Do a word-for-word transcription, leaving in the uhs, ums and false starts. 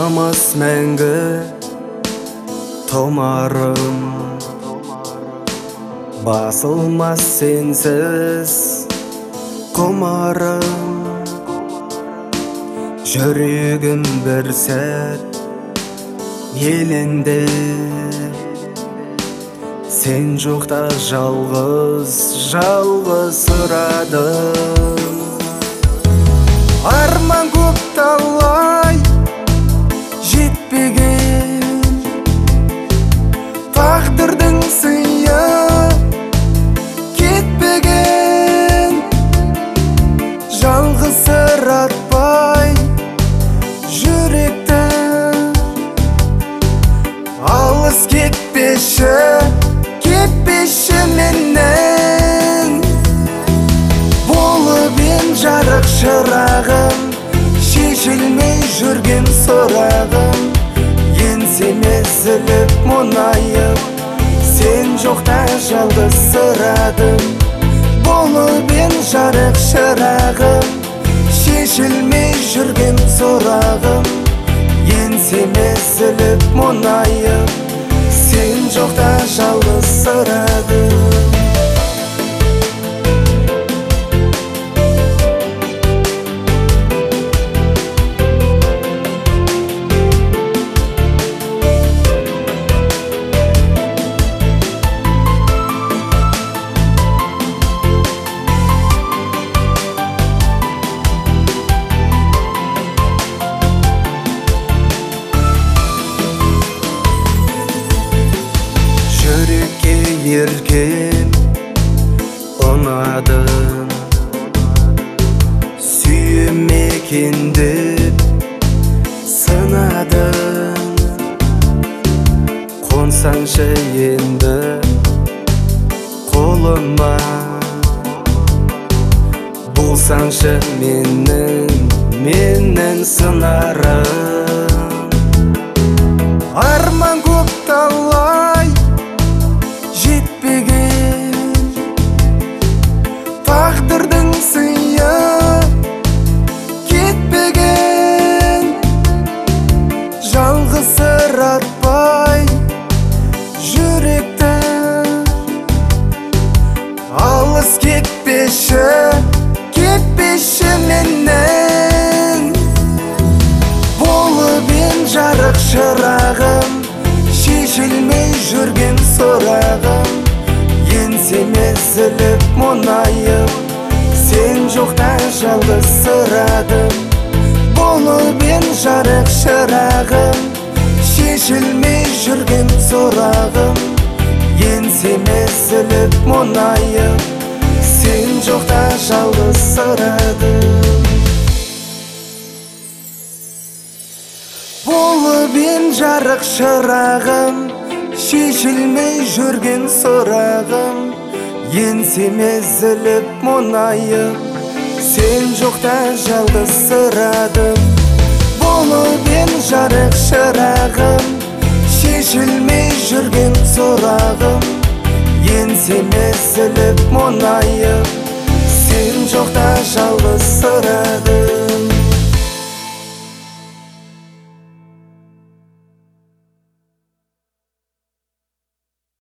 қаламас мәңгі томарым, басылмас сенсіз құмарым. Жүрегім бір сәт елінде, сен жоқта жалғыз жалғыз сұрадым. Арман көп талай жетпеген, тағдырдың сыйы кетпеген. Жалғыз сұратпай жүректі, алыс кетпеші, кетпеші менен. Болып ең жарық шырағым, шешілмей жүрген сұрағым. Еңсеме зіліп мұнайып, сен жоқта жалғыз сұрадым. Болып ең жарық шырағым, шешілмей жүрген сұрағым. Еңсеме зіліп мұнайып, сен жоқта жалғыз сұрадым. Жүрекке ерген ұнадым, сүйем екен деп сынадым. Қонсаңшы енді қолыма, болсаңшы менің, менің сынарым. Арман көп талай жетпеген, тағдырдың сыйы кетпеген. Жалғыз сұратпай жүректі, алыс кетпеші, кетпеші менен. Болып ең жарық шырағым, шешілмей жүрген сұрағым. Еңсеме зіліп мұнайып, сен жоқта жалғыз сұрадым. Болып ең жарық шырағым, шешілмей жүрген сұрағым. Еңсеме зіліп мұнайып, сен жоқта жалғыз сұрадым. Болып ең жарық шырағым, шешілмей жүрген сұрағым. Еңсеме зіліп мұнайып, сен жоқта жалғыз сұрадым. Болып ең жарық шырағым, шешілмей жүрген сұрағым. Еңсеме зіліп мұнайып, сен жоқта